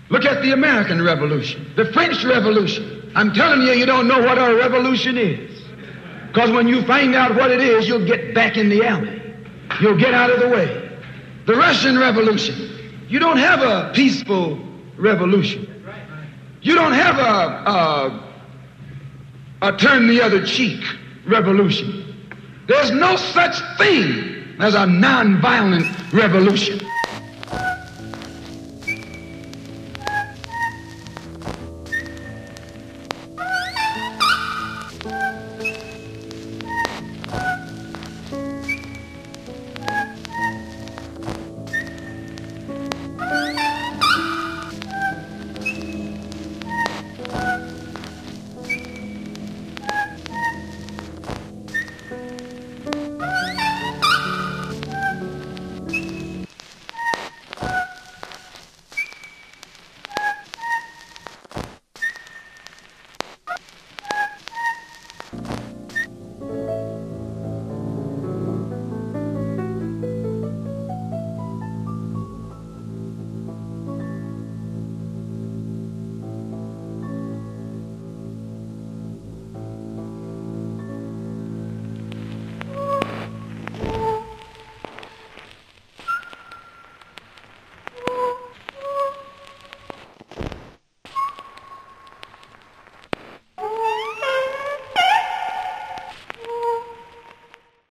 Look at the American Revolution, the French Revolution. I'm telling you, you don't know what a revolution is. Because when you find out what it is, you'll get back in the alley. You'll get out of the way. The Russian Revolution, you don't have a peaceful revolution. You don't have a turn the other cheek revolution. There's no such thing as a nonviolent revolution.